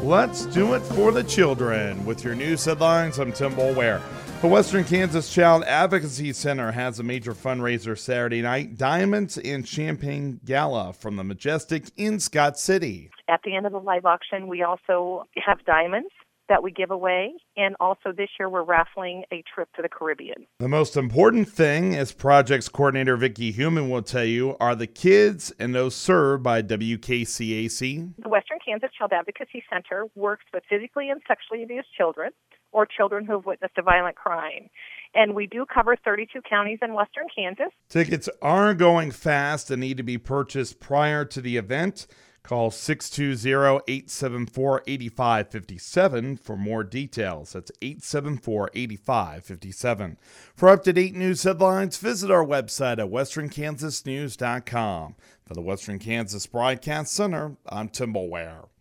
Let's do it for the children. With your news headlines, I'm Tim Boulware. The Western Kansas Child Advocacy Center has a major fundraiser Saturday night, Diamonds and Champagne Gala from the Majestic in Scott City. At the end of the live auction, we also have diamonds that we give away, and also this year we're raffling a trip to the Caribbean. The most important thing, as projects coordinator Vicki Human will tell you, are the kids and those served by WKCAC. The Western Kansas Child Advocacy Center works with physically and sexually abused children or children who have witnessed a violent crime. And we do cover 32 counties in Western Kansas. Tickets are going fast and need to be purchased prior to the event. Call 620-874-8557 for more details. That's 874-8557. For up-to-date news headlines, visit our website at westernkansasnews.com. For the Western Kansas Broadcast Center, I'm Tim Boulware.